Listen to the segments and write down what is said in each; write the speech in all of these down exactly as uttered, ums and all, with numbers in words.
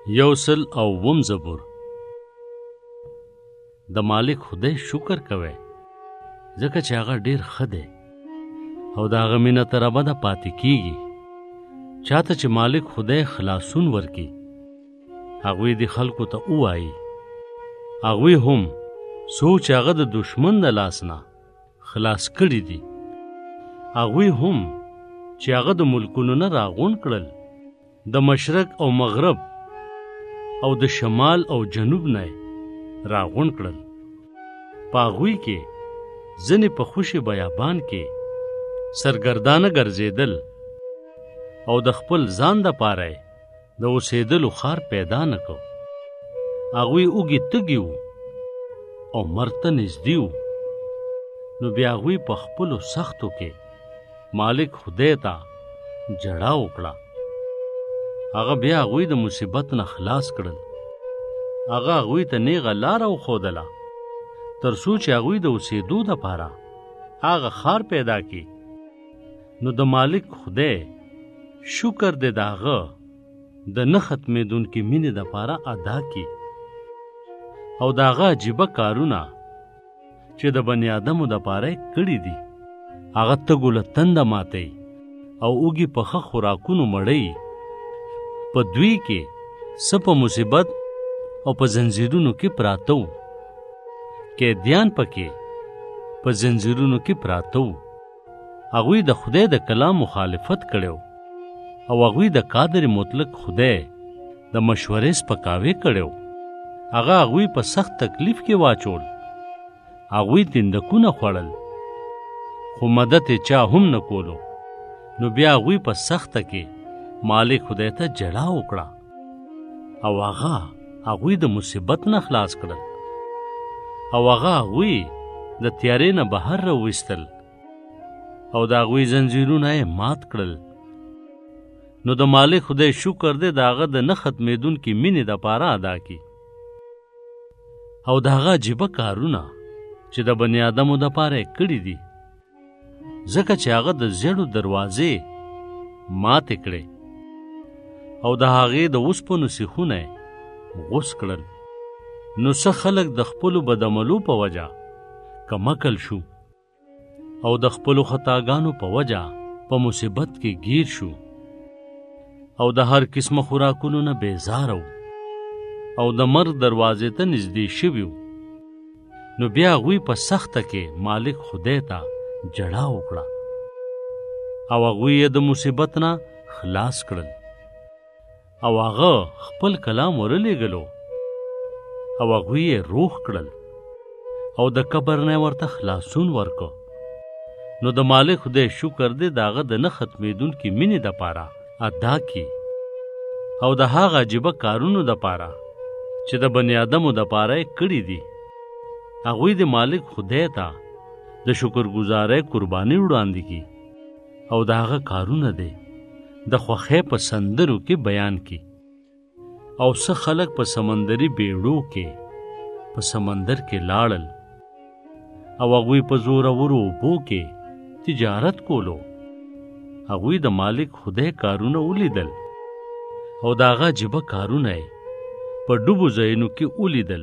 یوسل او وم زبور. د مالک خدای شکر کوي ځکه چې هغه ډیر ښه دی او د هغه مینه تر ابده پاتې کیږي. چاته چې مالک خدای خلاصون ورکي هغوی د خلکو ته ووایي، هغوی هم سوچ هغه د دشمن د لاس نه خلاص کړي دي. هغوی هم چې هغه د ملکونو نه راغونډ کړل، د مشرق او مغرب او د شمال او جنوب نه راغونډ کړل. په هغوی کې ځینې په خوشي بیابان کې سرګردانه ګرځېدل او د خپل ځان دپاره د اوسېدلو خار پیدا نه کو. هغوی اوږې تږي وو او مرګ ته نږدې وو. نو بیا هغوی په خپلو سختو کې مالک خدای ته جړا وکړه. هغه بیا هغوی د مصیبت نه خلاص کړل. هغه هغوی ته نیغه لاره وښودله تر څو چې هغوی د اوسېدو دپاره هغه ښار پیدا کړي. نو د مالک خدای شکر دی د هغه د نه ختمېدونکي مینې دپاره ادا کړي او د هغه عجیبه کارونه چې د بني ادمو دپاره یې کړي دي. هغه تږو له تنده ماتوي او اوږې په ښه خوراکونو مړوي. په دوی کې څه په مصیبت او په زنځیرونو کې پراته وو. قیدیان پکې په زنځیرونو کې پراته وو. هغوی د خدای د کلام مخالفت کړی او هغوی د قادر مطلق خدای د مشورې سپکاوی کړی. هغه هغوی په سخت تکلیف کې واچول. هغوی تندکونه خوړل خو مدد یې چا هم نه کولو. نو بیا هغوی په سخته کې مالک خدای ته جړا وکړه او هغه هغوی د مصیبت نه خلاص کړل او هغه هغوی د تیارې نه بهر راویستل او د هغوی زنځیرونه یې مات کړل. نو د مالک خدای شکر دی د هغه د نه ختمېدونکي مینې دپاره ادا کړي او د هغه عجیبه کارونه چې د بني ادمو دپاره یې کړي دي، ځکه چې هغه د زیړو دروازې ماتې کړې او د هغې د اوسپنو سیخونه یې غوڅ کړل. نو څه خلک د خپلو بدعملو په وجه کمکل شو او د خپلو خطاګانو په وجه په مصیبت کې گیر شو او د هر قسمه خوراکونو نه بیزاره وو او د مرګ دروازې ته نږدې شوي وو. نو بیا هغوی په سخته کې مالک خدای ته جړا وکړه او هغوی یې د مصیبت نه خلاص کړل او هغه خپل کلام ورلیږلو او هغوی یې روح کړل او د قبر نه ورته خلاصون ورکو. نو د مالک خدای شکر دی د هغه د نه ختمېدونکي مینې دپاره ادا کړي او د هغه عجیبه کارونو دپاره چې د بني ادمو دپاره یې کړي دي. هغوی د مالک خدای ته د شکرګزارۍ قرباني وړاندې کړي او د هغه کارونه دی د خوښۍ په سندرو کې بیان کړي. او څه خلک په سمندري بیړو کې په سمندر کې لاړل او هغوی په زورورو اوبو کې تجارت کولو. هغوی د مالک خدای کارونه ولیدل او د هغه عجیبه کارونه یې په ډوبو ځایونو کې ولیدل.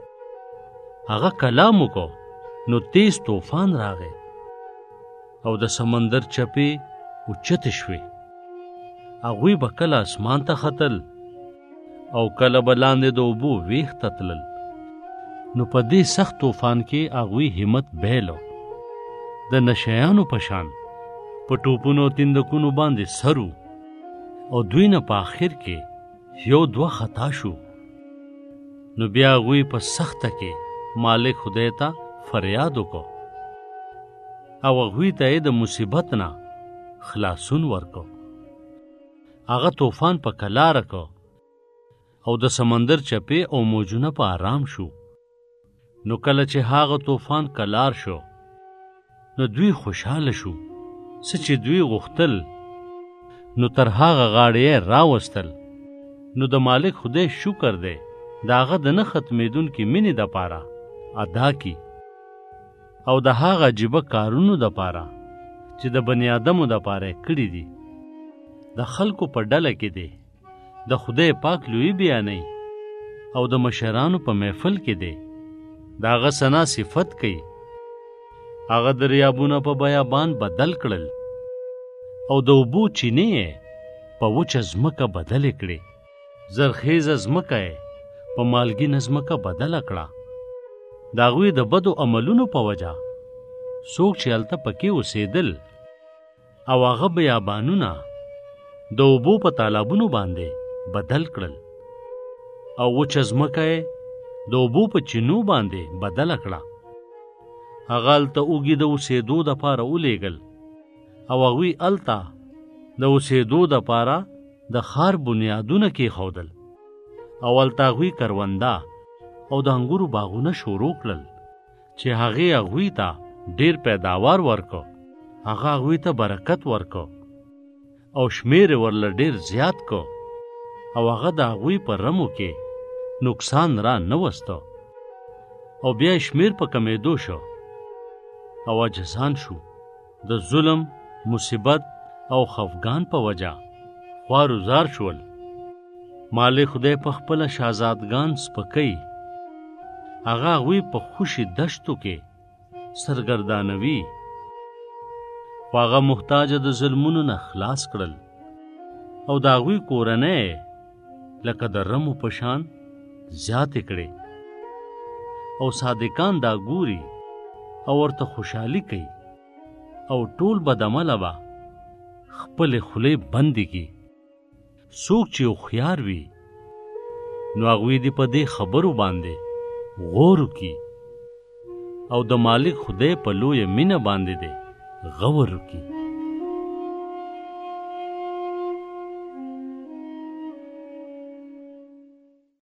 هغه کلام وکړو نو تیز طوفان راغی او د سمندر چپې اوچتې شوې. هغوی به کله اسمان ته ختل او کله به لاندې د اوبو ویښ ته تلل. نو په دې سخت طوفان کې هغوی همت بیلو. د نشیانو په شان په ټوپونو تندکونو باندې سرو او دوی نه په آخر کې یو دوه خطا شو. نو بیا هغوی په سخته کې مالک خدای ته فریاد وکړو او هغوی ته یې د مصیبت نه خلاصون ورکو. هغه طوفان په کلاره کو او د سمندر چپې او موجونه په آرام شو. نو کله چې هغه طوفان کلار شو نو دوی خوشحاله شو. څه چې دوی غوښتل نو تر هغه غاړې یې راوستل. نو د مالک خدای شکر دی د هغه د نه ختمېدونکي مینې دپاره ادا کړي او د هغه عجیبه کارونو دپاره چې د بني ادمو دپاره یې کړي دي. د خلکو په ډله کې دی د خدای پاک لوی بیانوي او د مشرانو په محفل کې دی د هغه ثنا صفت کوي. هغه دریابونه په بیابان بدل کړل او د اوبو چینې یې په وچه ځمکه بدلې کړې. زرخیزه ځمکه یې په مالګینه ځمکه بدله کړه. د هغوی د بدو عملونو په وجه څوک چې هلته پکې اوسېدل او هغه بیابانونه د اوبو په تالابونو باندې بدل کړل او وچه ځمکه یې د اوبو په چینو باندې بدله کړه. هغه هلته اوږې د اوسېدو دپاره ولیږل او هغوی هلته د اوسېدو دپاره د ښار بنیادونه کېښودل او هلته هغوی کرونده او د انګورو باغونه شروع کړل چې هغې هغوی ته ډېر پیداوار ورکو. هغه هغوی ته برکت ورکو او شمیر یې ورله ډېر زیات کو او هغه د هغوی په رمو کې نقصان را نه وستو او بیا یې شمیر په کمېدو شو او عاجزان شو. د ظلم، مصیبت او خفګان په وجه خوارزار شول. مالک خدای په خپله شهزادګان سپکوي. هغه هغوی په خوشي دشتو کې سرګردانوي خو هغه محتاجه د ظلمونو نه خلاص کړل او د هغوی کورنۍ لکه د رمو په شان زیاتې کړې او صادقان دا ګوري او ورته خوشحالي کوي او ټول بدعمله به خپلې خولې بندې کړي. څوک چې هوښیار وي نو هغوی دې په دې خبرو باندې غور وکړي او د مالک خدای په لویه مینه باندې دې غور وکړي.